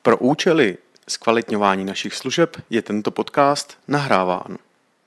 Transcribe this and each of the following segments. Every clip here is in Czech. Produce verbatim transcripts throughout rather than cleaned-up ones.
Pro účely zkvalitňování našich služeb je tento podcast nahráván.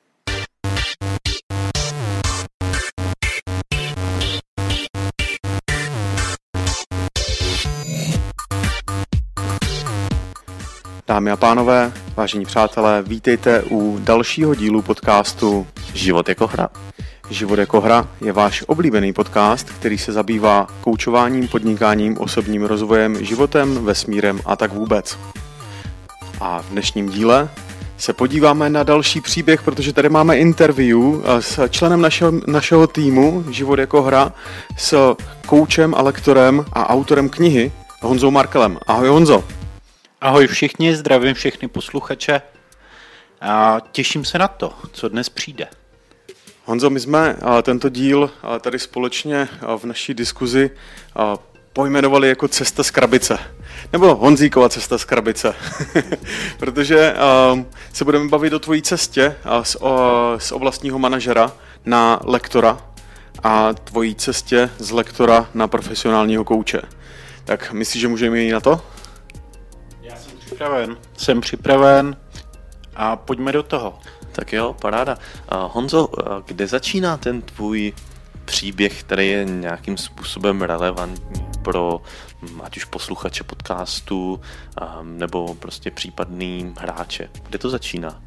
Dámy a pánové, vážení přátelé, vítejte u dalšího dílu podcastu Život jako hra. Život jako hra je váš oblíbený podcast, který se zabývá koučováním, podnikáním, osobním rozvojem, životem, vesmírem a tak vůbec. A v dnešním díle se podíváme na další příběh, protože tady máme interview s členem našeho, našeho týmu Život jako hra, s koučem a lektorem a autorem knihy Honzou Markelem. Ahoj Honzo. Ahoj všichni, zdravím všechny posluchače a těším se na to, co dnes přijde. Honzo, my jsme tento díl tady společně v naší diskuzi pojmenovali jako Cesta z krabice. Nebo Honzíkova cesta z krabice. Protože se budeme bavit o tvojí cestě z oblastního manažera na lektora a tvojí cestě z lektora na profesionálního kouče. Tak myslíš, že můžeme jít na to? Já jsem připraven. Jsem připraven a pojďme do toho. Tak jo, paráda. Honzo, kde začíná ten tvůj příběh, který je nějakým způsobem relevantní pro ať už posluchače podcastu nebo prostě případný hráče? Kde to začíná?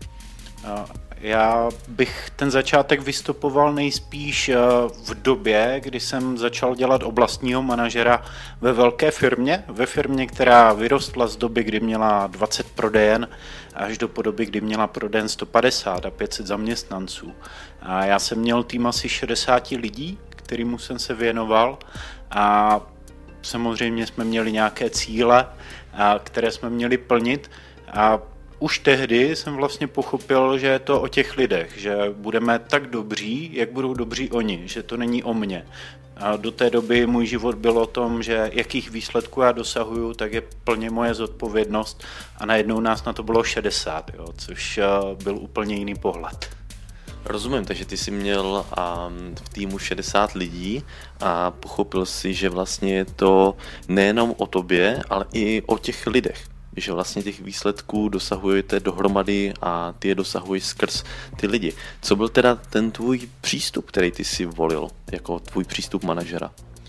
Já bych ten začátek vystupoval nejspíš v době, kdy jsem začal dělat oblastního manažera ve velké firmě, ve firmě, která vyrostla z doby, kdy měla dvacet prodejen, až do podoby, kdy měla prodejen sto padesát a pět set zaměstnanců. A já jsem měl tým asi šedesát lidí, kterýmu jsem se věnoval a samozřejmě jsme měli nějaké cíle, které jsme měli plnit a už tehdy jsem vlastně pochopil, že je to o těch lidech, že budeme tak dobří, jak budou dobří oni, že to není o mně. A do té doby můj život byl o tom, že jakých výsledků já dosahuju, tak je plně moje zodpovědnost a najednou nás na to bylo šedesát, jo, což byl úplně jiný pohled. Rozumím, takže ty jsi měl um, v týmu šedesát lidí a pochopil si, že vlastně je to nejenom o tobě, ale i o těch lidech. Že vlastně těch výsledků dosahujete dohromady a ty je dosahuješ skrz ty lidi. Co byl teda ten tvůj přístup, který ty si volil jako tvůj přístup manažera?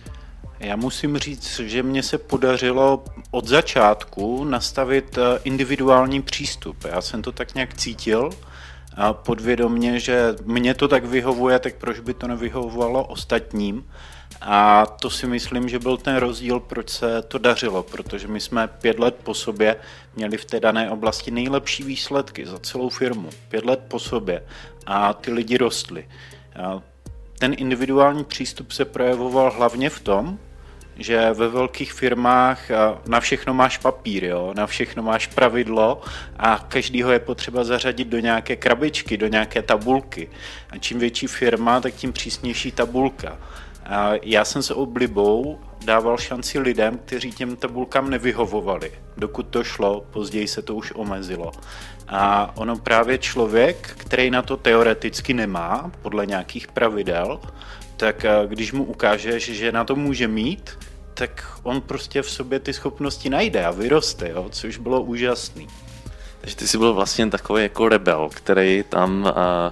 Já musím říct, že mně se podařilo od začátku nastavit individuální přístup. Já jsem to tak nějak cítil podvědomě, že mně to tak vyhovuje, tak proč by to nevyhovovalo ostatním. A to si myslím, že byl ten rozdíl, proč se to dařilo, protože my jsme pět let po sobě měli v té dané oblasti nejlepší výsledky za celou firmu. Pět let po sobě a ty lidi rostly. A ten individuální přístup se projevoval hlavně v tom, že ve velkých firmách na všechno máš papír, jo? Na všechno máš pravidlo a každýho je potřeba zařadit do nějaké krabičky, do nějaké tabulky. A čím větší firma, tak tím přísnější tabulka. A já jsem se oblibou dával šanci lidem, kteří těm tabulkám nevyhovovali. Dokud to šlo, později se to už omezilo. A ono právě člověk, který na to teoreticky nemá, podle nějakých pravidel, tak když mu ukážeš, že na to může mít, tak on prostě v sobě ty schopnosti najde a vyroste, jo, což bylo úžasný. Takže ty jsi byl vlastně takový jako rebel, který tam a, a,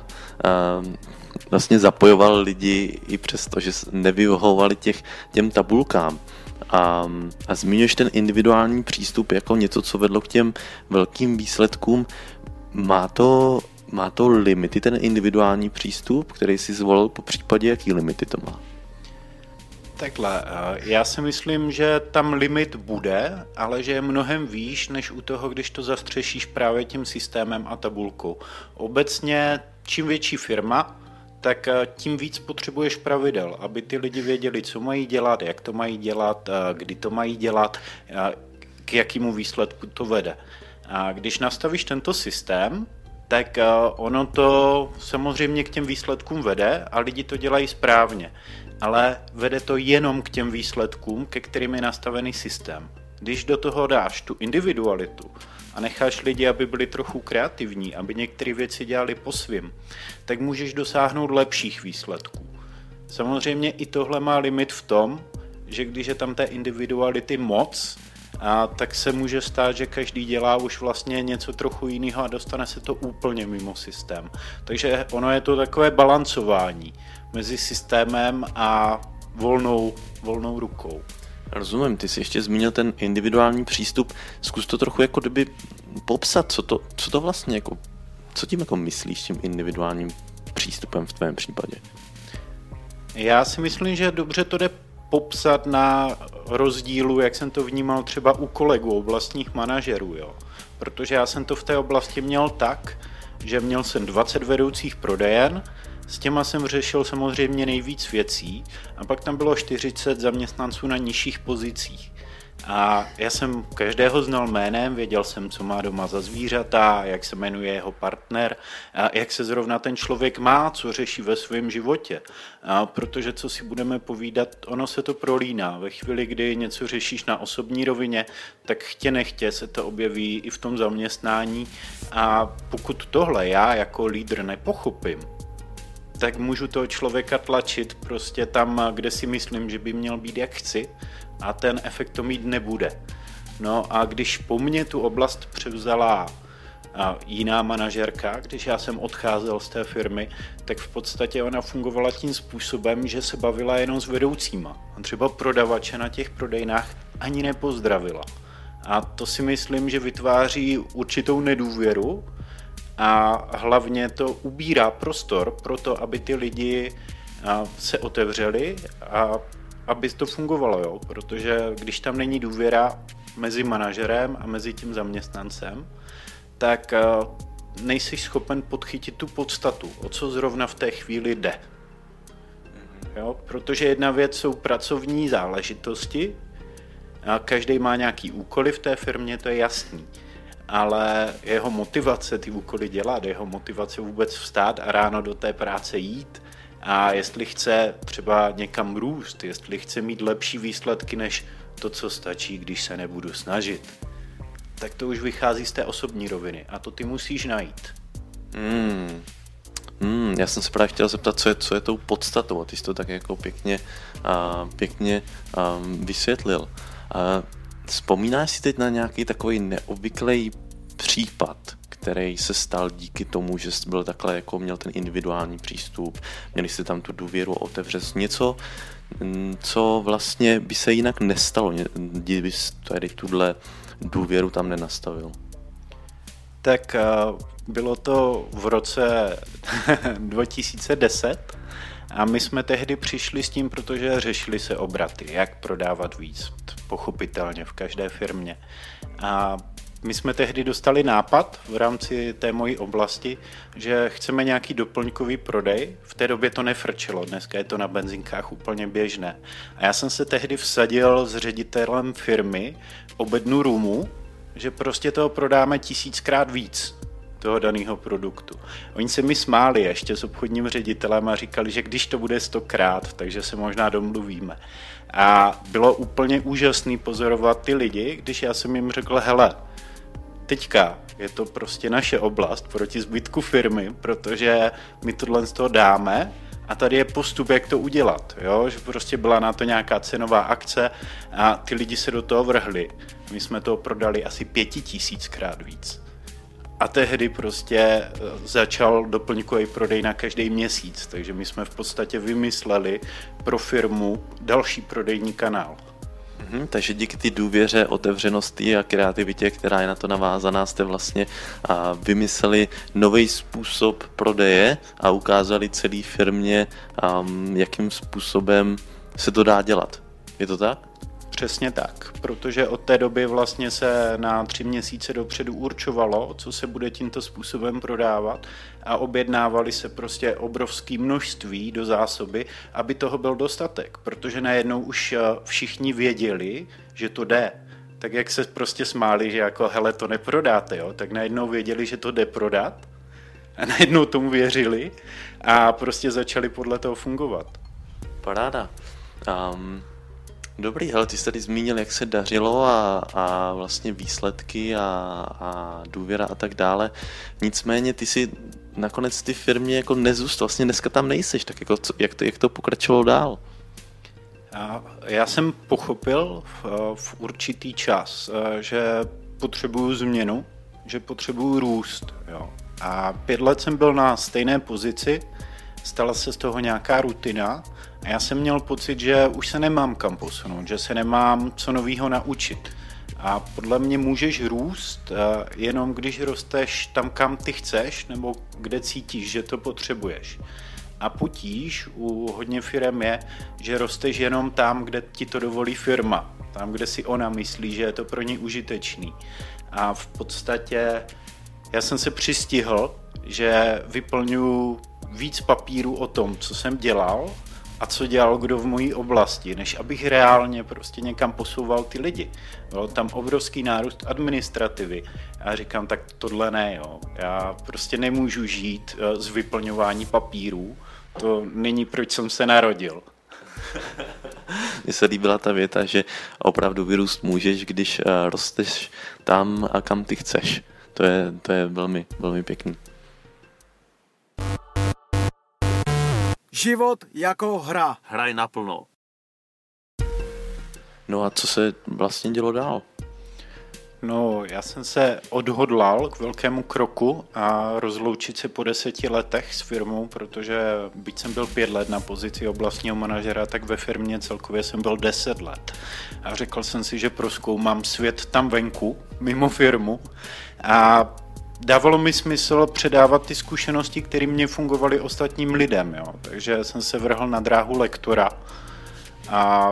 vlastně zapojoval lidi i přesto, že nevyhovovali těch, těm tabulkám. A, a zmiňuješ ten individuální přístup jako něco, co vedlo k těm velkým výsledkům. Má to, má to limity, ten individuální přístup, který jsi zvolil, po případě jaký limity to má? Takhle, já si myslím, že tam limit bude, ale že je mnohem výš, než u toho, když to zastřešíš právě tím systémem a tabulkou. Obecně, čím větší firma, tak tím víc potřebuješ pravidel, aby ty lidi věděli, co mají dělat, jak to mají dělat, kdy to mají dělat, k jakému výsledku to vede. A když nastavíš tento systém, tak ono to samozřejmě k těm výsledkům vede a lidi to dělají správně. Ale vede to jenom k těm výsledkům, ke kterým je nastavený systém. Když do toho dáš tu individualitu a necháš lidi, aby byli trochu kreativní, aby některé věci dělali po svým, tak můžeš dosáhnout lepších výsledků. Samozřejmě i tohle má limit v tom, že když je tam té individuality moc, a tak se může stát, že každý dělá už vlastně něco trochu jiného a dostane se to úplně mimo systém. Takže ono je to takové balancování mezi systémem a volnou, volnou rukou. Rozumím, ty jsi ještě zmínil ten individuální přístup. Zkus to trochu jako kdyby popsat, co to, co to vlastně jako, co tím jako myslíš tím individuálním přístupem v tvém případě? Já si myslím, že dobře to jde popsat na rozdílu, jak jsem to vnímal třeba u kolegů, oblastních manažerů, jo. Protože já jsem to v té oblasti měl tak, že měl jsem dvacet vedoucích prodejen, s těma jsem řešil samozřejmě nejvíc věcí a pak tam bylo čtyřicet zaměstnanců na nižších pozicích. A já jsem každého znal jménem, věděl jsem, co má doma za zvířata, jak se jmenuje jeho partner, a jak se zrovna ten člověk má, co řeší ve svém životě. A protože, co si budeme povídat, ono se to prolíná. Ve chvíli, kdy něco řešíš na osobní rovině, tak chtě nechtě se to objeví i v tom zaměstnání. A pokud tohle já jako lídr nepochopím, tak můžu toho člověka tlačit prostě tam, kde si myslím, že by měl být, jak chci, a ten efekt to mít nebude. No a když po mně tu oblast převzala jiná manažerka, když já jsem odcházel z té firmy, tak v podstatě ona fungovala tím způsobem, že se bavila jenom s vedoucíma. A třeba prodavače na těch prodejnách ani nepozdravila. A to si myslím, že vytváří určitou nedůvěru a hlavně to ubírá prostor pro to, aby ty lidi se otevřeli a aby to fungovalo, jo? Protože když tam není důvěra mezi manažerem a mezi tím zaměstnancem, tak nejsi schopen podchytit tu podstatu, o co zrovna v té chvíli jde. Jo? Protože jedna věc jsou pracovní záležitosti, a každý má nějaký úkoly v té firmě, to je jasný. Ale jeho motivace ty úkoly dělat, jeho motivace vůbec vstát a ráno do té práce jít, a jestli chce třeba někam růst, jestli chce mít lepší výsledky než to, co stačí, když se nebudu snažit, tak to už vychází z té osobní roviny a to ty musíš najít. Hmm. Hmm, já jsem se právě chtěl zeptat, co je, co je tou podstatou, a ty jsi to tak jako pěkně, a, pěkně a, vysvětlil. A, vzpomínáš si teď na nějaký takový neobvyklý případ, který se stal díky tomu, že jsi byl takhle, jako měl ten individuální přístup, měli jste tam tu důvěru, otevřet něco, co vlastně by se jinak nestalo, kdyby tady tuhle důvěru tam nenastavil? Tak bylo to v roce dva tisíce deset a my jsme tehdy přišli s tím, protože řešili se obraty, jak prodávat víc, pochopitelně v každé firmě. A my jsme tehdy dostali nápad v rámci té mojí oblasti, že chceme nějaký doplňkový prodej. V té době to nefrčelo, dneska je to na benzinkách úplně běžné. A já jsem se tehdy vsadil s ředitelem firmy o bednu rumu, že prostě toho prodáme tisíckrát víc, toho daného produktu. Oni se mi smáli ještě s obchodním ředitelem a říkali, že když to bude stokrát, takže se možná domluvíme. A bylo úplně úžasný pozorovat ty lidi, když já jsem jim řekl, hele, teďka je to prostě naše oblast proti zbytku firmy, protože my tohle z toho dáme a tady je postup, jak to udělat. Jo? Že prostě byla na to nějaká cenová akce a ty lidi se do toho vrhli. My jsme toho prodali asi pěti tisíckrát víc. A tehdy prostě začal doplňkový prodej na každý měsíc, takže my jsme v podstatě vymysleli pro firmu další prodejní kanál. Hmm, takže díky té důvěře, otevřenosti a kreativitě, která je na to navázaná, jste vlastně a, vymysleli nový způsob prodeje a ukázali celé firmě, a, jakým způsobem se to dá dělat. Je to tak? Přesně tak, protože od té doby vlastně se na tři měsíce dopředu určovalo, co se bude tímto způsobem prodávat a objednávali se prostě obrovské množství do zásoby, aby toho byl dostatek, protože najednou už všichni věděli, že to jde. Tak jak se prostě smáli, že jako hele, to neprodáte, jo, tak najednou věděli, že to jde prodat a najednou tomu věřili a prostě začali podle toho fungovat. Paráda. Um... Dobrý, hele, ty jsi tady zmínil, jak se dařilo a, a vlastně výsledky a, a důvěra a tak dále. Nicméně ty si nakonec ty firmě jako nezůstal, vlastně dneska tam nejseš, tak jako co, jak, to, jak to pokračovalo dál? A já jsem pochopil v, v určitý čas, že potřebuju změnu, že potřebuju růst. Jo. A pět let jsem byl na stejné pozici, stala se z toho nějaká rutina a já jsem měl pocit, že už se nemám kam posunout, že se nemám co novýho naučit. A podle mě můžeš růst jenom když rosteš tam, kam ty chceš, nebo kde cítíš, že to potřebuješ. A potíž u hodně firem je, že rosteš jenom tam, kde ti to dovolí firma, tam, kde si ona myslí, že je to pro ní užitečný. A v podstatě já jsem se přistihl, že vyplňuji víc papíru o tom, co jsem dělal a co dělal kdo v mojí oblasti, než abych reálně prostě někam posouval ty lidi. Byl tam obrovský nárůst administrativy. Já říkám, tak tohle ne, jo. Já prostě nemůžu žít z vyplňování papírů. To není, proč jsem se narodil. Mně se líbila ta věta, že opravdu vyrůst můžeš, když rosteš tam, a kam ty chceš. To je, to je velmi, velmi pěkný. Život jako hra. Hraj naplno. No a co se vlastně dělo dál? No, já jsem se odhodlal k velkému kroku a rozloučit se po deseti letech s firmou, protože byť jsem byl pět let na pozici oblastního manažera, tak ve firmě celkově jsem byl deset let. A řekl jsem si, že prozkoumám svět tam venku, mimo firmu, a dávalo mi smysl předávat ty zkušenosti, které mě fungovaly ostatním lidem. Jo. Takže jsem se vrhl na dráhu lektora a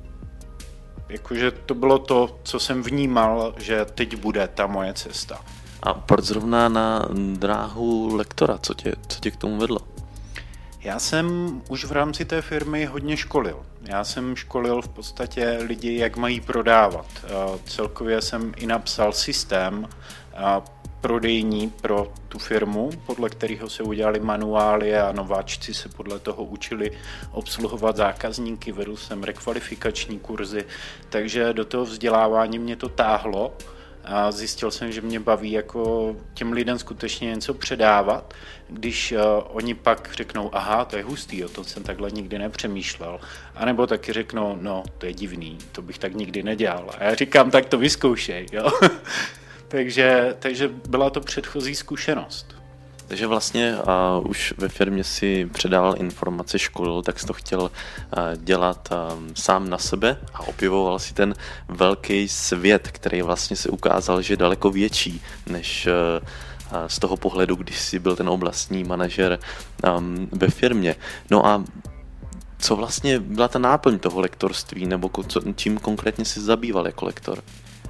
jakože to bylo to, co jsem vnímal, že teď bude ta moje cesta. A proč zrovna na dráhu lektora? Co tě, co tě k tomu vedlo? Já jsem už v rámci té firmy hodně školil. Já jsem školil v podstatě lidi, jak mají prodávat. Celkově jsem i napsal systém prodejní pro tu firmu, podle kterého se udělali manuály a nováčci se podle toho učili obsluhovat zákazníky, vedl jsem rekvalifikační kurzy, takže do toho vzdělávání mě to táhlo a zjistil jsem, že mě baví jako těm lidem skutečně něco předávat, když uh, oni pak řeknou, aha, to je hustý, o tom jsem takhle nikdy nepřemýšlel, anebo taky řeknou, no, to je divný, to bych tak nikdy nedělal. A já říkám, tak to vyzkoušej, jo. takže, takže byla to předchozí zkušenost. Takže vlastně uh, už ve firmě si předával informace, školil, tak jsi to chtěl uh, dělat um, sám na sebe a objevoval si ten velký svět, který vlastně se ukázal, že je daleko větší než uh, z toho pohledu, když jsi byl ten oblastní manažer um, ve firmě. No a co vlastně byla ta náplň toho lektorství, nebo co, čím konkrétně jsi zabýval jako lektor?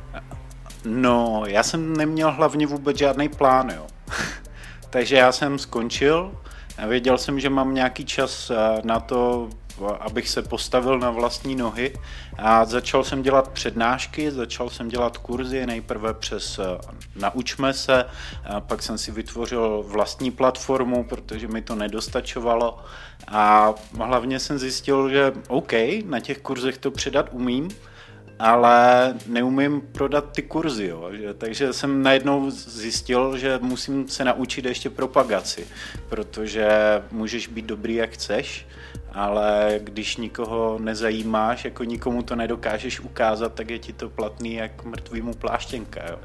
No, já jsem neměl hlavně vůbec žádný plán, jo. Takže já jsem skončil a věděl jsem, že mám nějaký čas na to, abych se postavil na vlastní nohy a začal jsem dělat přednášky, začal jsem dělat kurzy, nejprve přes Naučme se, a pak jsem si vytvořil vlastní platformu, protože mi to nedostačovalo a hlavně jsem zjistil, že OK, na těch kurzech to předat umím, ale neumím prodat ty kurzy, jo. Takže jsem najednou zjistil, že musím se naučit ještě propagaci, protože můžeš být dobrý, jak chceš, ale když nikoho nezajímáš, jako nikomu to nedokážeš ukázat, tak je ti to platný jak mrtvýmu pláštěnka, jo.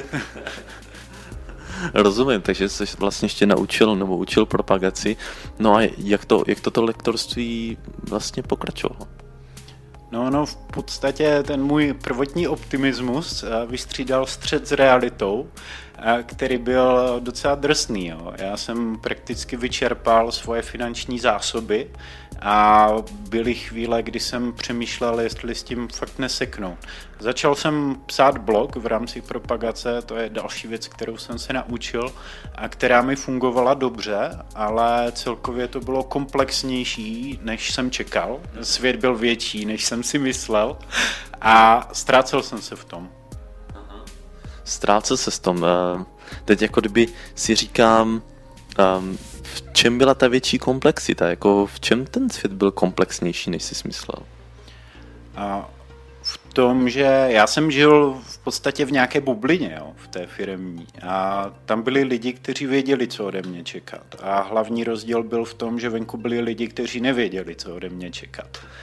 Rozumím, takže jsi vlastně ještě naučil nebo učil propagaci. No a jak to, jak toto lektorství vlastně pokračovalo? No, no, v podstatě ten můj prvotní optimismus vystřídal střet s realitou, který byl docela drsný. Jo. Já jsem prakticky vyčerpal svoje finanční zásoby a byly chvíle, kdy jsem přemýšlel, jestli s tím fakt neseknout. Začal jsem psát blog v rámci propagace, to je další věc, kterou jsem se naučil a která mi fungovala dobře, ale celkově to bylo komplexnější, než jsem čekal. Svět byl větší, než jsem si myslel a ztrácel jsem se v tom. Ztrácel se v tom. Teď jako kdyby si říkám, v čem byla ta větší komplexita? Jako v čem ten svět byl komplexnější, než jsi myslel? A v tom, že já jsem žil v podstatě v nějaké bublině, jo, v té firemní. A tam byli lidi, kteří věděli, co ode mě čekat. A hlavní rozdíl byl v tom, že venku byli lidi, kteří nevěděli, co ode mě čekat.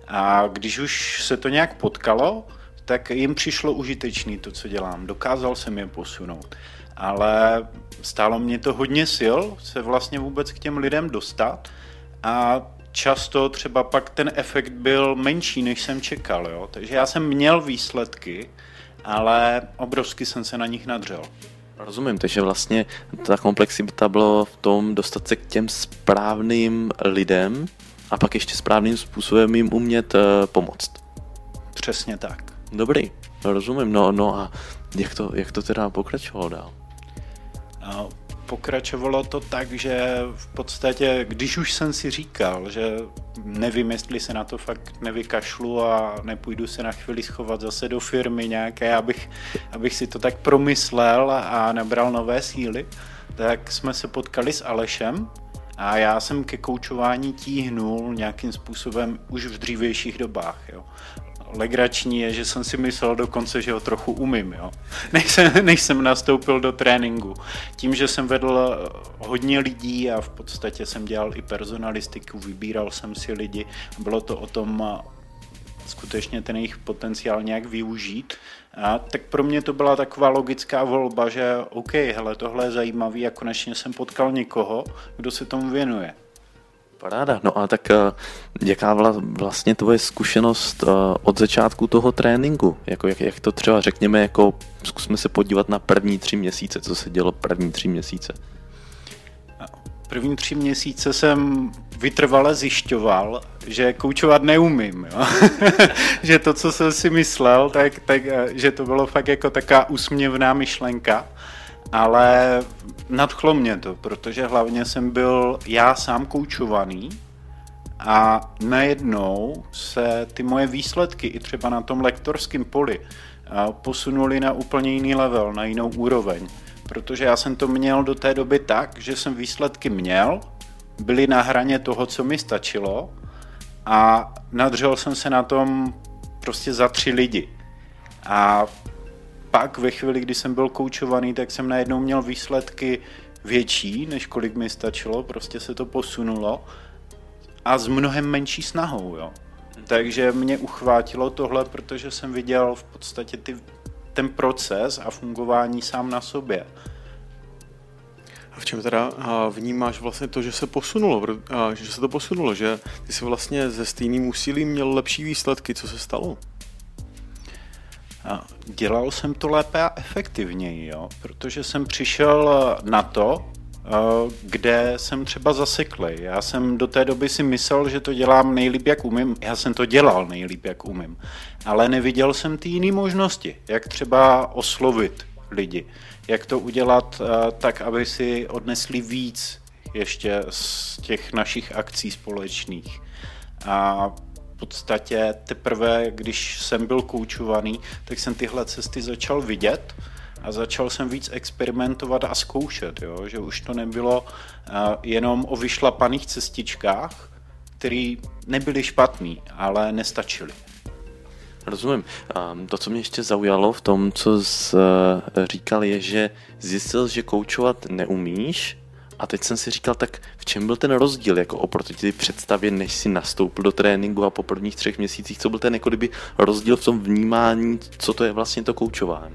A když už se to nějak potkalo, tak jim přišlo užitečný to, co dělám. Dokázal jsem je posunout. Ale stálo mě to hodně sil se vlastně vůbec k těm lidem dostat a často třeba pak ten efekt byl menší, než jsem čekal. Jo? Takže já jsem měl výsledky, ale obrovsky jsem se na nich nadřel. Rozumím, takže vlastně ta komplexita byla v tom dostat se k těm správným lidem a pak ještě správným způsobem jim umět uh, pomoct. Přesně tak. Dobrý, rozumím. No, no a jak to, jak to teda pokračovalo dál? No, pokračovalo to tak, že v podstatě, když už jsem si říkal, že nevím, jestli se na to fakt nevykašlu a nepůjdu se na chvíli schovat zase do firmy nějaké, abych, abych si to tak promyslel a nabral nové síly, tak jsme se potkali s Alešem a já jsem ke koučování tíhnul nějakým způsobem už v dřívějších dobách. Jo. Legrační je, že jsem si myslel dokonce, že ho trochu umím, jo. Než jsem, než jsem nastoupil do tréninku. Tím, že jsem vedl hodně lidí a v podstatě jsem dělal i personalistiku, vybíral jsem si lidi, bylo to o tom skutečně ten jejich potenciál nějak využít. A tak pro mě to byla taková logická volba, že OK, hele, tohle je zajímavý a konečně jsem potkal někoho, kdo se tomu věnuje. Paráda. No a tak jaká byla vlastně tvoje zkušenost od začátku toho tréninku? Jako jak, jak to třeba řekněme, jako zkusme se podívat na první tři měsíce, co se dělo první tři měsíce. První tři měsíce jsem vytrvale zjišťoval, že koučovat neumím. Jo? Že to, co jsem si myslel, tak, tak, že to bylo fakt jako taková úsměvná myšlenka. Ale nadchlo mě to, protože hlavně jsem byl já sám koučovaný a najednou se ty moje výsledky i třeba na tom lektorském poli posunuly na úplně jiný level, na jinou úroveň. Protože já jsem to měl do té doby tak, že jsem výsledky měl, byly na hraně toho, co mi stačilo a nadřel jsem se na tom prostě za tři lidi. A pak ve chvíli, kdy jsem byl koučovaný, tak jsem najednou měl výsledky větší, než kolik mi stačilo, prostě se to posunulo a s mnohem menší snahou, jo. Takže mě uchvátilo tohle, protože jsem viděl v podstatě ty, ten proces a fungování sám na sobě. A v čem teda vnímáš vlastně to, že se posunulo, že se to posunulo, že ty jsi vlastně se stejným úsilím měl lepší výsledky, co se stalo? Dělal jsem to lépe a efektivněji, jo? Protože jsem přišel na to, kde jsem třeba zaseklej. Já jsem do té doby si myslel, že to dělám nejlíp, jak umím. Já jsem to dělal nejlíp, jak umím. Ale neviděl jsem ty jiné možnosti, jak třeba oslovit lidi. Jak to udělat tak, aby si odnesli víc ještě z těch našich akcí společných. A v podstatě teprve, když jsem byl koučovaný, tak jsem tyhle cesty začal vidět a začal jsem víc experimentovat a zkoušet, jo? Že už to nebylo uh, jenom o vyšlapaných cestičkách, které nebyly špatný, ale nestačily. Rozumím. Um, to, co mě ještě zaujalo v tom, co jsi uh, říkal, je, že zjistil, že koučovat neumíš. A teď jsem si říkal, tak v čem byl ten rozdíl jako oproti té představě, než jsi nastoupil do tréninku a po prvních třech měsících, co byl ten jako kdyby rozdíl v tom vnímání, co to je vlastně to koučování?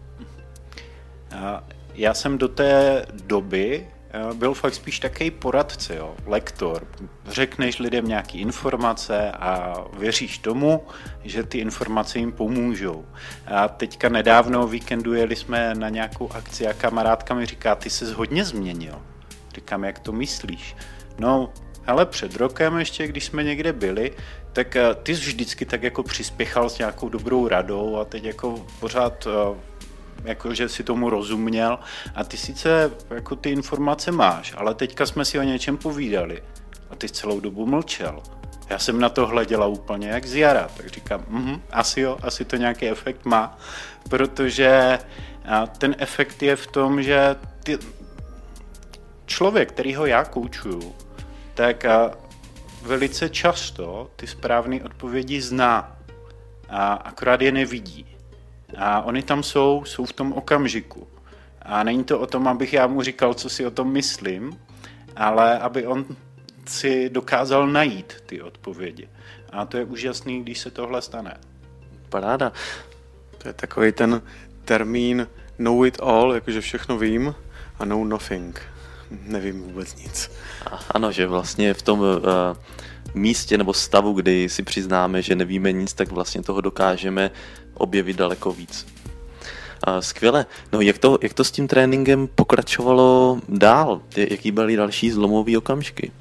Já jsem do té doby byl fakt spíš takový poradce, jo, lektor. Řekneš lidem nějaké informace a věříš tomu, že ty informace jim pomůžou. A teďka nedávno o víkendu jeli jsme na nějakou akci a kamarádka mi říká, ty ses hodně změnil. Říkám, jak to myslíš? No, hele, před rokem ještě, když jsme někde byli, tak ty jsi vždycky tak jako přispěchal s nějakou dobrou radou a teď jako pořád jakože si tomu rozuměl a ty sice jako ty informace máš, ale teďka jsme si o něčem povídali a ty celou dobu mlčel. Já jsem na to hleděla úplně jak z jara, tak říkám, mm, asi jo, asi to nějaký efekt má, protože ten efekt je v tom, že ty, člověk, kterýho já koučuju, tak velice často ty správné odpovědi zná a akorát je nevidí. A oni tam jsou, jsou v tom okamžiku. A není to o tom, abych já mu říkal, co si o tom myslím, ale aby on si dokázal najít ty odpovědi. A to je úžasný, když se tohle stane. Paráda. To je takový ten termín know it all, jakože všechno vím, a know nothing. Nevím vůbec nic. Ano, že vlastně v tom uh, místě nebo stavu, kdy si přiznáme, že nevíme nic, tak vlastně toho dokážeme objevit daleko víc. Uh, skvěle. No jak to, jak to s tím tréninkem pokračovalo dál? Jaký byly další zlomové okamžiky?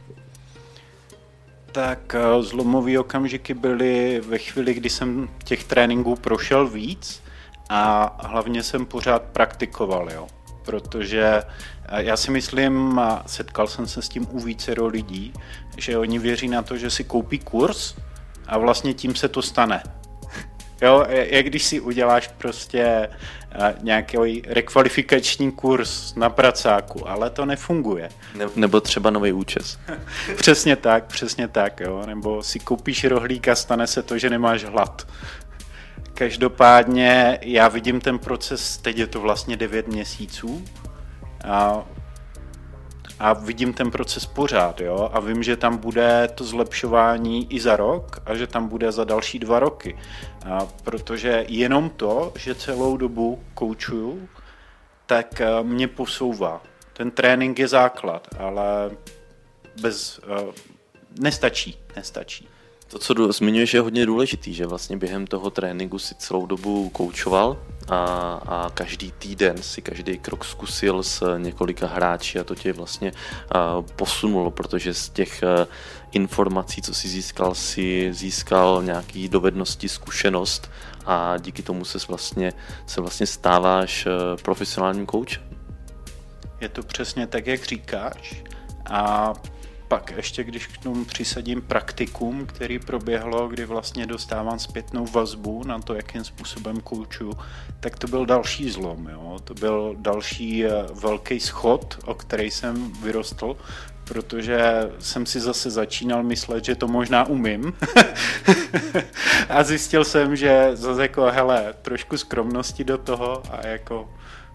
Tak zlomové okamžiky byly ve chvíli, kdy jsem těch tréninků prošel víc a hlavně jsem pořád praktikoval, jo. Protože já si myslím, a setkal jsem se s tím u vícero lidí, že oni věří na to, že si koupí kurz a vlastně tím se to stane. Jo, jak když si uděláš prostě nějaký rekvalifikační kurz na pracáku, ale to nefunguje. Nebo třeba nový účes. Přesně tak, přesně tak, jo. Nebo si koupíš rohlík a stane se to, že nemáš hlad. Každopádně já vidím ten proces, teď je to vlastně devět měsíců a, a vidím ten proces pořád, jo, a vím, že tam bude to zlepšování i za rok a že tam bude za další dva roky, a protože jenom to, že celou dobu koučuju, tak mě posouvá. Ten trénink je základ, ale bez, uh, nestačí, nestačí. To, co zmiňuješ, je hodně důležitý, že vlastně během toho tréninku si celou dobu koučoval a, a každý týden si každý krok zkusil s několika hráči a to tě vlastně a, posunulo, protože z těch a, informací, co si získal, si získal nějaký dovednosti, zkušenost a díky tomu se vlastně, se vlastně stáváš a, profesionálním koučem. Je to přesně tak, jak říkáš, a pak ještě, když k tomu přisadím praktikum, který proběhlo, kdy vlastně dostávám zpětnou vazbu na to, jakým způsobem koučuju, tak to byl další zlom. Jo? To byl další velký schod, o který jsem vyrostl, protože jsem si zase začínal myslet, že to možná umím. A zjistil jsem, že zase jako, hele, trošku skromnosti do toho a jako...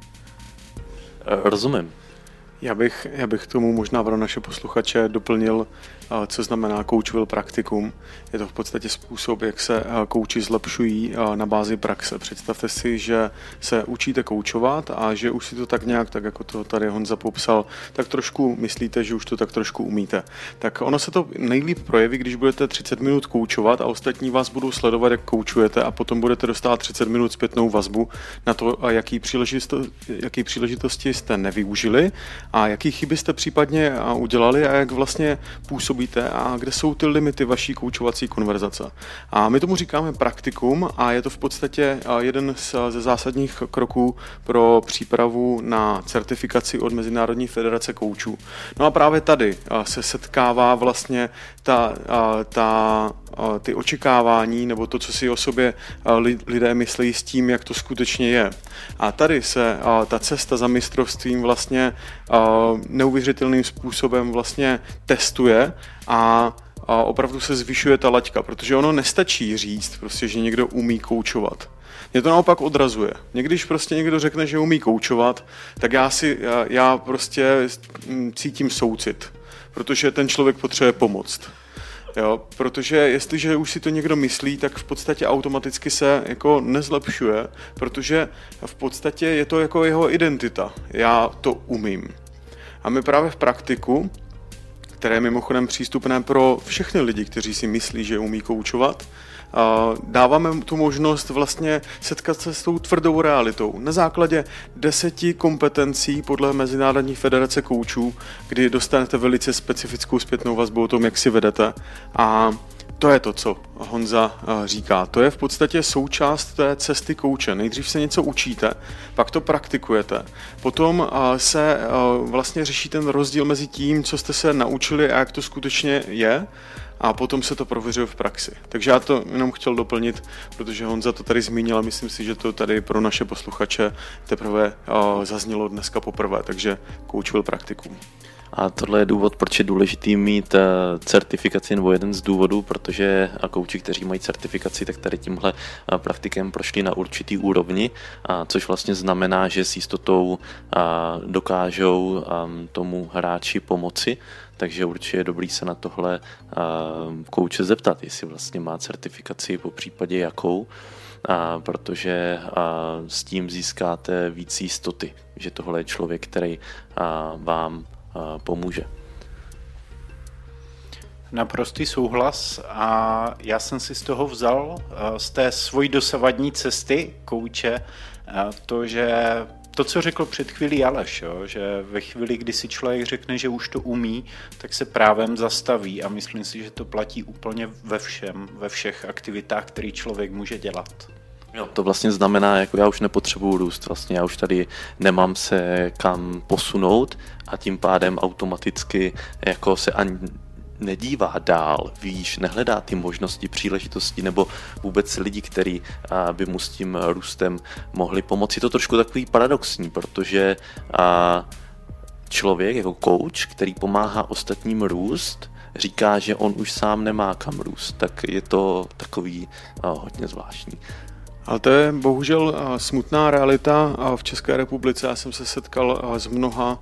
Rozumím. Já bych, já bych tomu možná pro naše posluchače doplnil, co znamená Coachville praktikum. Je to v podstatě způsob, jak se kouči zlepšují na bázi praxe. Představte si, že se učíte koučovat a že už si to tak nějak, tak jako to tady Honza popsal, tak trošku myslíte, že už to tak trošku umíte. Tak ono se to nejlíp projeví, když budete třicet minut koučovat a ostatní vás budou sledovat, jak koučujete a potom budete dostávat třicet minut zpětnou vazbu na to, jaký příležitosti, jaký příležitosti jste nevyužili a jaký chyby jste případně udělali a jak vlastně působíte a kde jsou ty limity vaší koučovací konverzace. A my tomu říkáme praktikum a je to v podstatě jeden ze zásadních kroků pro přípravu na certifikaci od Mezinárodní federace koučů. No a právě tady se setkává vlastně ta, ta, ty očekávání nebo to, co si o sobě lidé myslí s tím, jak to skutečně je. A tady se ta cesta za mistrovstvím vlastně neuvěřitelným způsobem vlastně testuje a a opravdu se zvyšuje ta laťka, protože ono nestačí říct, prostě, že někdo umí koučovat. Mě to naopak odrazuje. Někdyž prostě někdo řekne, že umí koučovat, tak já si, já, já prostě cítím soucit, protože ten člověk potřebuje pomoct. Jo, protože jestliže už si to někdo myslí, tak v podstatě automaticky se jako nezlepšuje, protože v podstatě je to jako jeho identita. Já to umím. A my právě v praktiku, které je mimochodem přístupné pro všechny lidi, kteří si myslí, že umí koučovat, dáváme tu možnost vlastně setkat se s tou tvrdou realitou. Na základě deseti kompetencí podle Mezinárodní federace koučů, kdy dostanete velice specifickou zpětnou vazbu o tom, jak si vedete. A to je to, co Honza říká. To je v podstatě součást té cesty kouče. Nejdřív se něco učíte, pak to praktikujete. Potom se vlastně řeší ten rozdíl mezi tím, co jste se naučili a jak to skutečně je. A potom se to prověřuje v praxi. Takže já to jenom chtěl doplnit, protože Honza to tady zmínil a myslím si, že to tady pro naše posluchače teprve zaznělo dneska poprvé, takže Coachville praktikum. A tohle je důvod, proč je důležitý mít certifikaci, nebo jeden z důvodů, protože kouči, kteří mají certifikaci, tak tady tímhle praktikem prošli na určitý úrovni, což vlastně znamená, že s jistotou dokážou tomu hráči pomoci. takže určitě je dobrý se na tohle kouče zeptat, jestli vlastně má certifikaci, po případě jakou, a protože a s tím získáte víc jistoty, že tohle je člověk, který a vám a pomůže. Naprostý souhlas a já jsem si z toho vzal z té svojí dosavadní cesty kouče to, že to, co řekl před chvílí Aleš, jo, že ve chvíli, kdy si člověk řekne, že už to umí, tak se právem zastaví a myslím si, že to platí úplně ve všem, ve všech aktivitách, které člověk může dělat. Jo, to vlastně znamená, jako já už nepotřebuju růst, vlastně já už tady nemám se kam posunout a tím pádem automaticky jako se ani nedívá dál, víš, nehledá ty možnosti, příležitosti nebo vůbec lidi, kteří by mu s tím růstem mohli pomoci. Je to trošku takový paradoxní, protože člověk jako coach, který pomáhá ostatním růst, říká, že on už sám nemá kam růst, tak je to takový hodně zvláštní. Ale to je bohužel smutná realita v České republice. Já jsem se setkal s mnoha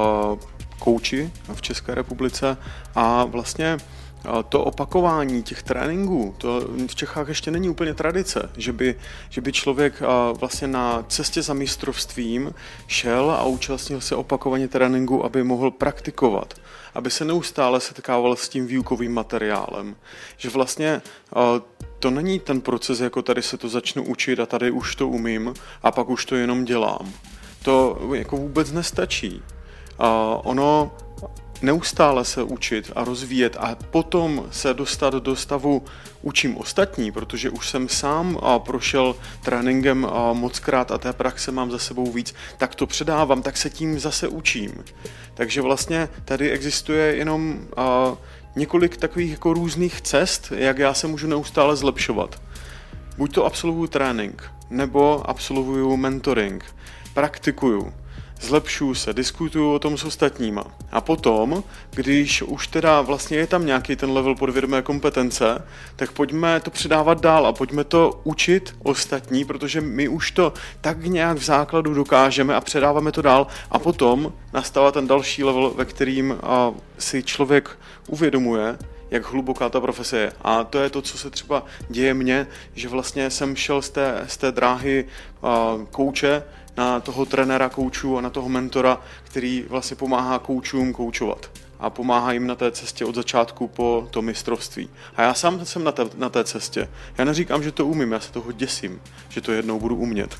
kouči v České republice a vlastně to opakování těch tréninků, to v Čechách ještě není úplně tradice, že by, že by člověk vlastně na cestě za mistrovstvím šel a účastnil se opakovaně tréninku, aby mohl praktikovat, aby se neustále setkával s tím výukovým materiálem. Že vlastně to není ten proces, jako tady se to začnu učit a tady už to umím a pak už to jenom dělám. To jako vůbec nestačí. Ono neustále se učit a rozvíjet a potom se dostat do stavu učím ostatní, protože už jsem sám prošel tréninkem mockrát a té praxe mám za sebou víc, tak to předávám, tak se tím zase učím. Takže vlastně tady existuje jenom několik takových jako různých cest, jak já se můžu neustále zlepšovat. Buď to absolvuju trénink, nebo absolvuju mentoring, praktikuju, zlepšuju se, diskutuju o tom s ostatníma. A potom, když už teda vlastně je tam nějaký ten level podvědomé kompetence, tak pojďme to předávat dál a pojďme to učit ostatní, protože my už to tak nějak v základu dokážeme a předáváme to dál a potom nastává ten další level, ve kterým si člověk uvědomuje, jak hluboká ta profese je. A to je to, co se třeba děje mně, že vlastně jsem šel z té, z té dráhy kouče na toho trenéra koučů a na toho mentora, který vlastně pomáhá koučům koučovat a pomáhá jim na té cestě od začátku po to mistrovství. A já sám jsem na té, na té cestě. Já neříkám, že to umím, já se toho děsím, že to jednou budu umět.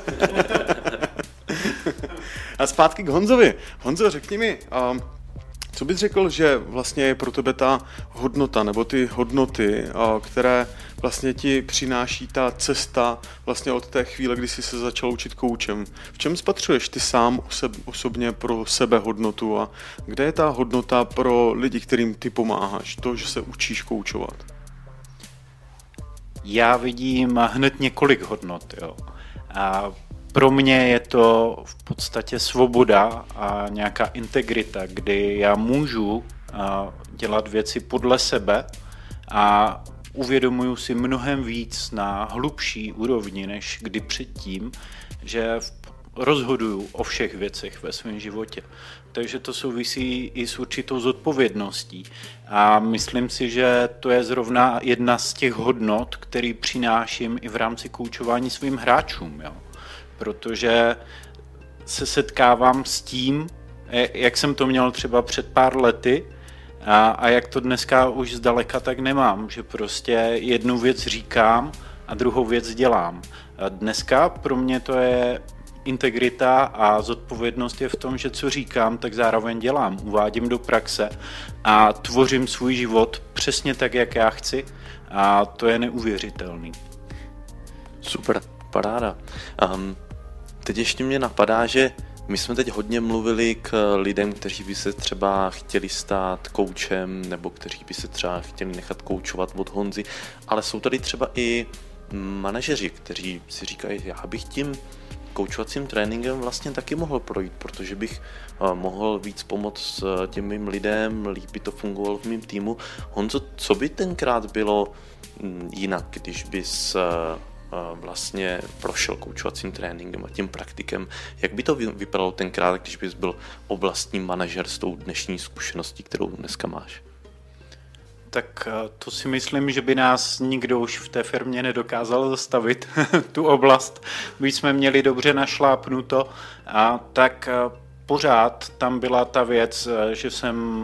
A zpátky k Honzovi. Honzo, řekni mi, um, co bys řekl, že vlastně je pro tebe ta hodnota, nebo ty hodnoty, které vlastně ti přináší ta cesta vlastně od té chvíle, kdy jsi se začal učit koučem? V čem spatřuješ ty sám osobně pro sebe hodnotu a kde je ta hodnota pro lidi, kterým ty pomáháš, to, že se učíš koučovat? Já vidím hned několik hodnot, jo. A pro mě je to v podstatě svoboda a nějaká integrita, kdy já můžu dělat věci podle sebe a uvědomuju si mnohem víc na hlubší úrovni, než kdy předtím, že rozhoduju o všech věcech ve svém životě. Takže to souvisí i s určitou zodpovědností. A myslím si, že to je zrovna jedna z těch hodnot, který přináším i v rámci koučování svým hráčům, jo. Protože se setkávám s tím, jak jsem to měl třeba před pár lety a, a jak to dneska už zdaleka tak nemám, že prostě jednu věc říkám a druhou věc dělám. A dneska pro mě to je integrita a zodpovědnost je v tom, že co říkám, tak zároveň dělám, uvádím do praxe a tvořím svůj život přesně tak, jak já chci a to je neuvěřitelný. Super, paráda. Um... Teď ještě mě napadá, že my jsme teď hodně mluvili k lidem, kteří by se třeba chtěli stát koučem nebo kteří by se třeba chtěli nechat koučovat od Honzy, ale jsou tady třeba i manažeři, kteří si říkají, já bych tím koučovacím tréninkem vlastně taky mohl projít, protože bych mohl víc pomoct těm mým lidem, líp by to fungovalo v mém týmu. Honzo, co by tenkrát bylo jinak, když bys vlastně prošel koučovacím tréninkem a tím praktikem. Jak by to vypadalo tenkrát, když bys byl oblastní manažer s tou dnešní zkušeností, kterou dneska máš? Tak to si myslím, že by nás nikdo už v té firmě nedokázal zastavit, tu oblast. My jsme měli dobře našlápnuto a tak pořád tam byla ta věc, že jsem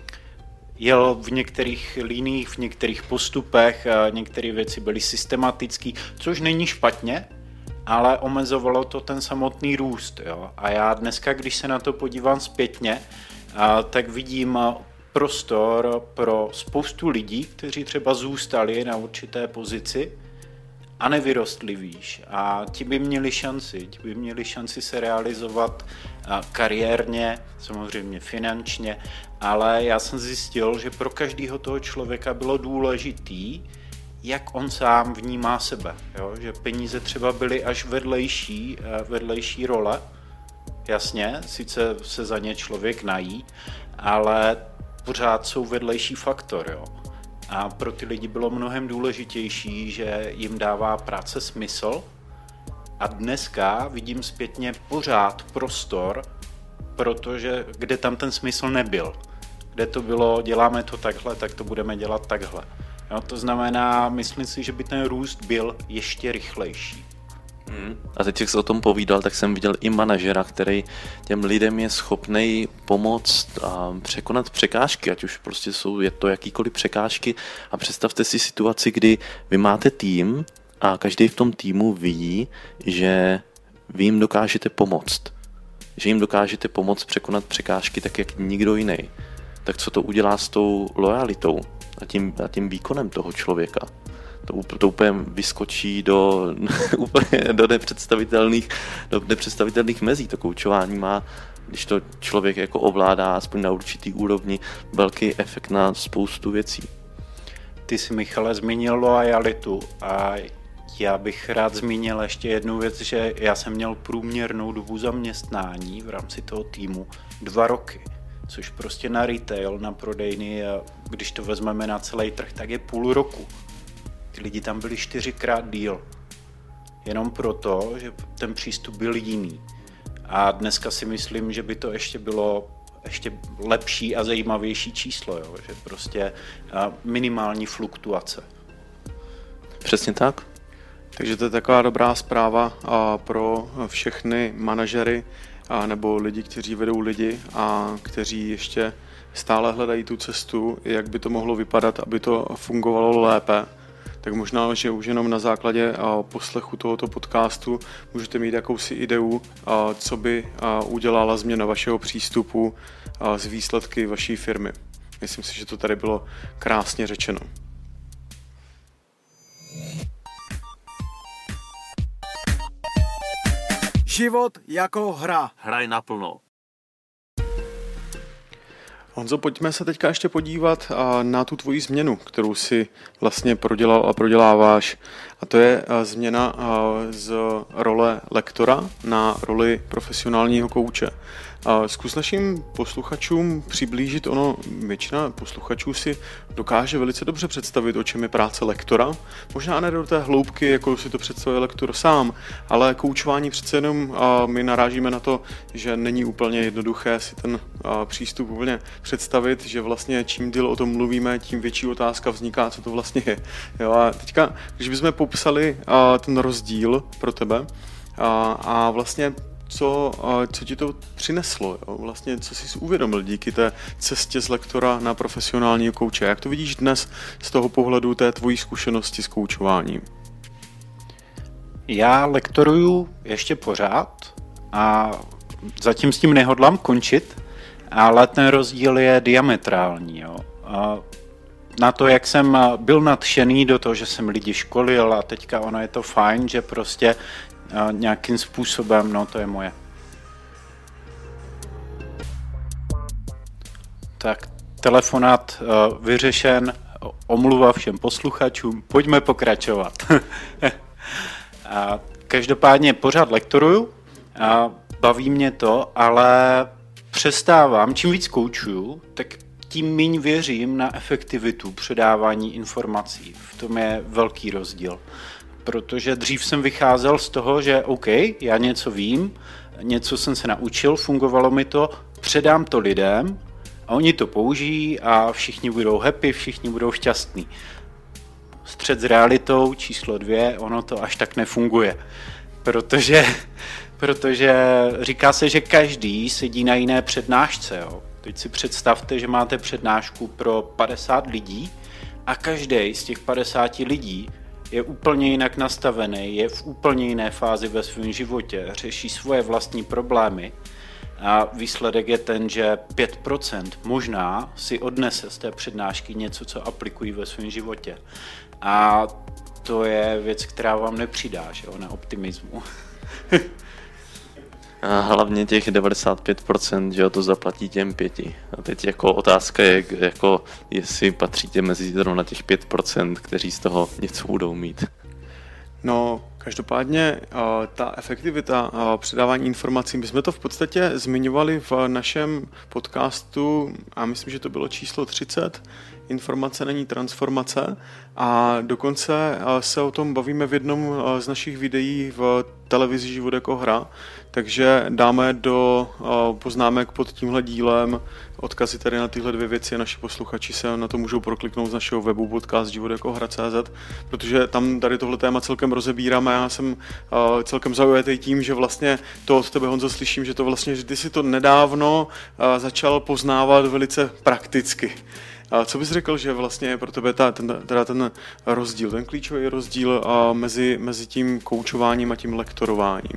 jel v některých líních, v některých postupech, některé věci byly systematické, což není špatně, ale omezovalo to ten samotný růst. Jo? A já dneska, když se na to podívám zpětně, tak vidím prostor pro spoustu lidí, kteří třeba zůstali na určité pozici a nevyrostli výš. A ti by měli šanci, ti by měli šanci se realizovat kariérně, samozřejmě finančně, ale já jsem zjistil, že pro každého toho člověka bylo důležitý, jak on sám vnímá sebe. Jo? Že peníze třeba byly až vedlejší, vedlejší role. Jasně, sice se za ně člověk nají, ale pořád jsou vedlejší faktor. Jo? A pro ty lidi bylo mnohem důležitější, že jim dává práce smysl. A dneska vidím zpětně pořád prostor, protože kde tam ten smysl nebyl. Kde to bylo, děláme to takhle, tak to budeme dělat takhle. Jo, to znamená, myslím si, že by ten růst byl ještě rychlejší. Hmm. A teď, jak jsi o tom povídal, tak jsem viděl i manažera, který těm lidem je schopný pomoct a překonat překážky, ať už prostě jsou je to jakýkoliv překážky. A představte si situaci, kdy vy máte tým a každý v tom týmu ví, že vy jim dokážete pomoct. Že jim dokážete pomoct překonat překážky tak, jak nikdo jiný. Tak co to udělá s tou lojalitou a tím, a tím výkonem toho člověka? To, to úplně vyskočí do, úplně do, nepředstavitelných, do nepředstavitelných mezí. To koučování má, když to člověk jako ovládá aspoň na určitý úrovni, velký efekt na spoustu věcí. Ty jsi, Michale, zmínil lojalitu a já bych rád zmínil ještě jednu věc, že já jsem měl průměrnou dobu zaměstnání v rámci toho týmu dva roky, což prostě na retail, na prodejny, když to vezmeme na celý trh, tak je půl roku. Ty lidi tam byli čtyřikrát díl. Jenom proto, že ten přístup byl jiný. A dneska si myslím, že by to ještě bylo ještě lepší a zajímavější číslo, jo? Že prostě minimální fluktuace. Přesně tak. Takže to je taková dobrá zpráva pro všechny manažery nebo lidi, kteří vedou lidi a kteří ještě stále hledají tu cestu, jak by to mohlo vypadat, aby to fungovalo lépe. Tak možná, že už jenom na základě poslechu tohoto podcastu můžete mít jakousi ideu, co by udělala změna vašeho přístupu z výsledky vaší firmy. Myslím si, že to tady bylo krásně řečeno. Život jako hra. Hraj naplno. Honzo, pojďme se teďka ještě podívat na tu tvoji změnu, kterou si vlastně prodělal a proděláváš. A to je změna z role lektora na roli profesionálního kouče. Zkus našim posluchačům přiblížit ono, většina posluchačů si dokáže velice dobře představit, o čem je práce lektora. Možná ne do té hloubky, jako si to představuje lektor sám, ale koučování přece jenom my narážíme na to, že není úplně jednoduché si ten přístup úplně představit, že vlastně čím díl o tom mluvíme, tím větší otázka vzniká, co to vlastně je. Jo, a teďka, když bychom popsali ten rozdíl pro tebe a, a vlastně Co, co ti to přineslo, jo? Vlastně co jsi si uvědomil díky té cestě z lektora na profesionálního kouče? Jak to vidíš dnes z toho pohledu té tvojí zkušenosti s koučováním? Já lektoruju ještě pořád a zatím s tím nehodlám končit, ale ten rozdíl je diametrální. Jo? A na to, jak jsem byl nadšený do toho, že jsem lidi školil a teďka ono je to fajn, že prostě a nějakým způsobem, no to je moje. Tak telefonát uh, vyřešen, omluva všem posluchačům, pojďme pokračovat. A každopádně pořád lektoruju a baví mě to, ale přestávám, čím víc koučuju, tak tím míň věřím na efektivitu předávání informací. V tom je velký rozdíl. protože dřív jsem vycházel z toho, že OK, já něco vím, něco jsem se naučil, fungovalo mi to, předám to lidem a oni to použijí a všichni budou happy, všichni budou šťastní. Střed s realitou číslo dvě, ono to až tak nefunguje, protože, protože říká se, že každý sedí na jiné přednášce. Jo. Teď si představte, že máte přednášku pro padesát lidí a každý z těch padesáti lidí je úplně jinak nastavený, je v úplně jiné fázi ve svém životě, řeší svoje vlastní problémy a výsledek je ten, že pět procent možná si odnese z té přednášky něco, co aplikují ve svém životě. A to je věc, která vám nepřidá, že jo, na optimismu. A hlavně těch devadesát pět procent, že jo, to zaplatí těm pěti. A teď jako otázka je, jako jestli patříte mezi zrovna těch pět procent, kteří z toho něco budou mít. No, každopádně ta efektivita předávání informací, my jsme to v podstatě zmiňovali v našem podcastu a myslím, že to bylo číslo třicet, Informace není transformace, a dokonce se o tom bavíme v jednom z našich videí v televizi Život jako hra, takže dáme do poznámek pod tímhle dílem odkazy tady na tyhle dvě věci a naši posluchači se na to můžou prokliknout z našeho webu podcast život jako hra tečka cé zet, protože tam tady tohle téma celkem rozebíráme. Já jsem celkem zaujatý tím, že vlastně to od tebe, Honzo, slyším, že to vlastně, že ty si to nedávno začal poznávat velice prakticky. A co bys řekl, že vlastně je pro tebe ta, ten, teda ten rozdíl, ten klíčový rozdíl mezi, mezi tím koučováním a tím lektorováním?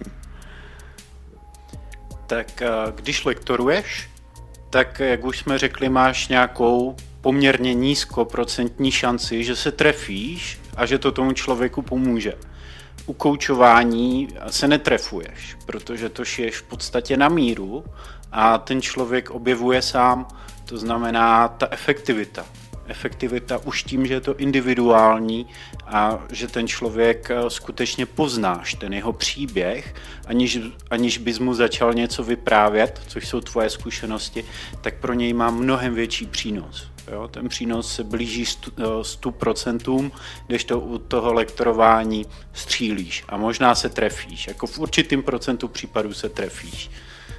Tak když lektoruješ, tak jak už jsme řekli, máš nějakou poměrně nízkoprocentní šanci, že se trefíš a že to tomu člověku pomůže. U koučování se netrefuješ, protože to šiješ v podstatě na míru a ten člověk objevuje sám, to znamená ta efektivita. Efektivita už tím, že je to individuální a že ten člověk skutečně poznáš, ten jeho příběh, aniž, aniž bys mu začal něco vyprávět, což jsou tvoje zkušenosti, tak pro něj má mnohem větší přínos. Jo? Ten přínos se blíží sto procent, kdežto u toho lektorování střílíš a možná se trefíš. Jako v určitým procentu případů se trefíš.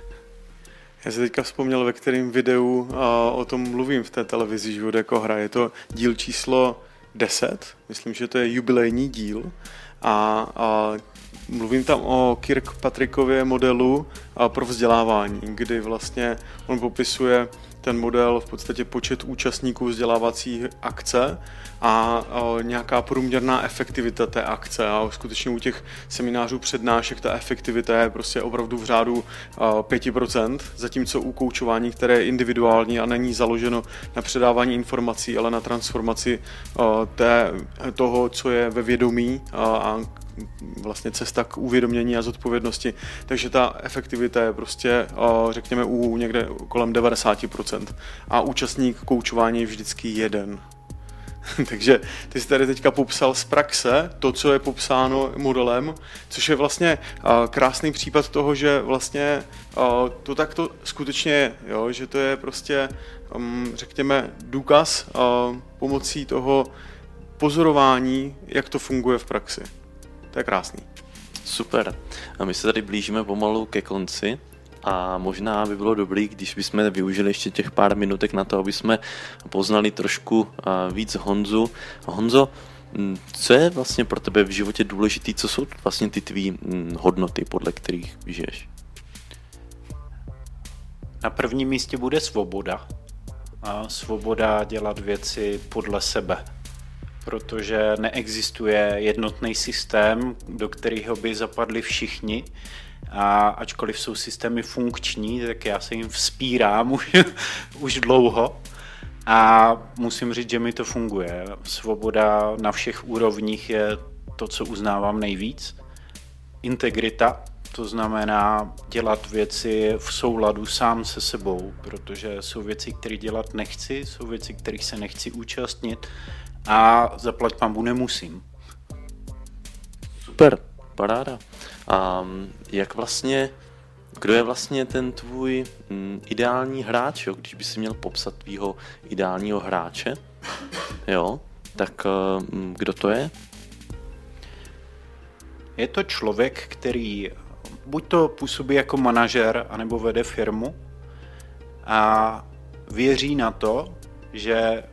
Já si teďka vzpomněl, ve kterém videu a, o tom mluvím v té televizi Život jako hra. Je to díl číslo deset, myslím, že to je jubilejní díl. A, a mluvím tam o Kirkpatrickově modelu a, pro vzdělávání, kdy vlastně on popisuje ten model v podstatě počet účastníků vzdělávací akce a, a nějaká průměrná efektivita té akce. A skutečně u těch seminářů přednášek ta efektivita je prostě opravdu v řádu pět procent, zatímco u koučování, které je individuální a není založeno na předávání informací, ale na transformaci té, toho, co je ve vědomí a, a vlastně cesta k uvědomění a zodpovědnosti, takže ta efektivita je prostě, řekněme, u někde kolem devadesát procent a účastník koučování je vždycky jeden. Takže ty jsi tady teďka popsal z praxe to, co je popsáno modelem, což je vlastně krásný případ toho, že vlastně to takto skutečně je, jo? Že to je prostě, řekněme, důkaz pomocí toho pozorování, jak to funguje v praxi. To je krásný. Super. A my se tady blížíme pomalu ke konci a možná by bylo dobré, když bychom využili ještě těch pár minutek na to, aby jsme poznali trošku víc Honzu. Honzo, co je vlastně pro tebe v životě důležitý? Co jsou vlastně ty tvý hodnoty, podle kterých žiješ? Na prvním místě bude svoboda. A svoboda dělat věci podle sebe. Protože neexistuje jednotný systém, do kterého by zapadli všichni. A ačkoliv jsou systémy funkční, tak já se jim vzpírám už, už dlouho. A musím říct, že mi to funguje. Svoboda na všech úrovních je to, co uznávám nejvíc. Integrita, to znamená dělat věci v souladu sám se sebou, protože jsou věci, které dělat nechci, jsou věci, kterých se nechci účastnit, a zaplať pambu nemusím. Super, paráda. A jak vlastně, kdo je vlastně ten tvůj m, ideální hráč, jo? Když by si měl popsat tvýho ideálního hráče, jo, tak m, kdo to je? Je to člověk, který buď to působí jako manažer, anebo vede firmu a věří na to, že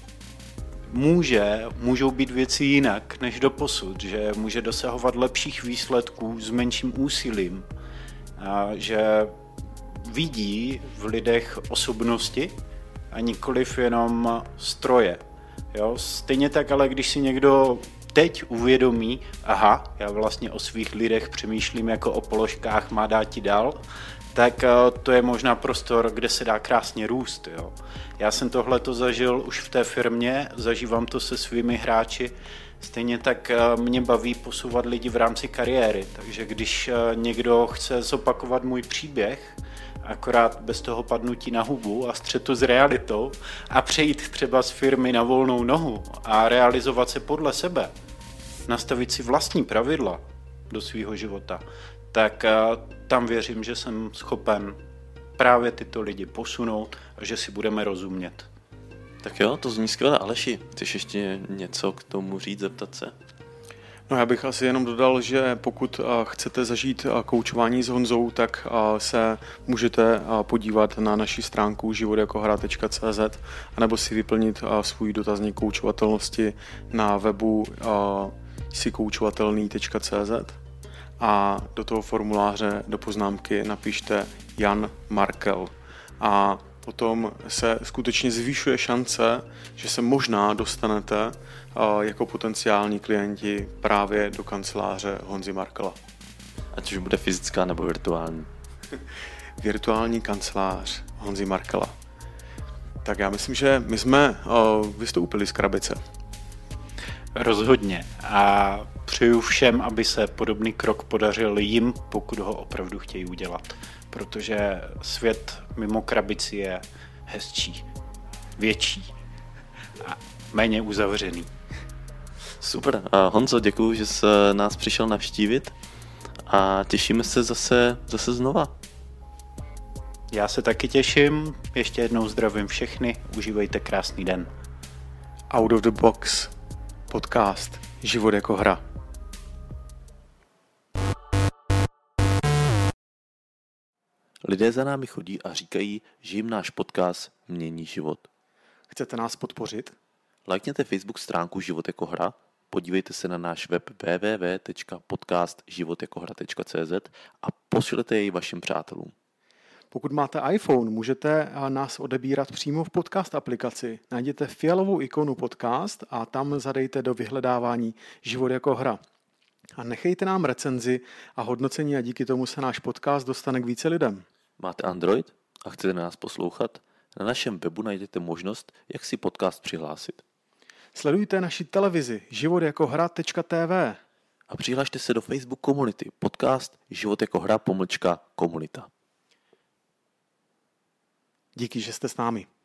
může, můžou být věci jinak než doposud, že může dosahovat lepších výsledků s menším úsilím, a že vidí v lidech osobnosti a nikoliv jenom stroje. Jo? Stejně tak, ale když si někdo teď uvědomí, aha, já vlastně o svých lidech přemýšlím jako o položkách, má dát ti dál, tak to je možná prostor, kde se dá krásně růst. Jo. Já jsem tohleto zažil už v té firmě, zažívám to se svými hráči, stejně tak mě baví posouvat lidi v rámci kariéry, takže když někdo chce zopakovat můj příběh, akorát bez toho padnutí na hubu a střetu s realitou a přejít třeba z firmy na volnou nohu a realizovat se podle sebe, nastavit si vlastní pravidla do svého života, tak tam věřím, že jsem schopen právě tyto lidi posunout a že si budeme rozumět. Tak jo, to zní skvěle. Aleši, chceš ještě něco k tomu říct, zeptat se? No, já bych asi jenom dodal, že pokud chcete zažít koučování s Honzou, tak se můžete podívat na naši stránku život jako hra tečka cé zet anebo si vyplnit svůj dotazník koučovatelnosti na webu jsi koučovatelný tečka cé zet a do toho formuláře do poznámky napište Jan Markel a potom se skutečně zvýšuje šance, že se možná dostanete jako potenciální klienti právě do kanceláře Honzy Markela. Ať už bude fyzická nebo virtuální. Virtuální kancelář Honzy Markela. Tak já myslím, že my jsme vystoupili z krabice. Rozhodně. A přeju všem, aby se podobný krok podařil jim, pokud ho opravdu chtějí udělat. Protože svět mimo krabici je hezčí, větší a méně uzavřený. Super. A Honzo, děkuju, že jsi nás přišel navštívit a těšíme se zase, zase znova. Já se taky těším. Ještě jednou zdravím všechny. Užívejte krásný den. Out of the Box podcast Život jako hra. Lidé za námi chodí a říkají, že jim náš podcast mění život. Chcete nás podpořit? Lajkněte Facebook stránku Život jako hra, podívejte se na náš web w w w tečka podcast život jako hra tečka cé zet a pošlete jej vašim přátelům. Pokud máte iPhone, můžete nás odebírat přímo v podcast aplikaci. Najděte fialovou ikonu podcast a tam zadejte do vyhledávání Život jako hra. A nechejte nám recenzi a hodnocení a díky tomu se náš podcast dostane k více lidem. Máte Android a chcete nás poslouchat? Na našem webu najdete možnost, jak si podcast přihlásit. Sledujte naši televizi život jako hra tečka té vé a přihlašte se do Facebook komunity podcast Život jako hra pomlčka komunita. Díky, že jste s námi.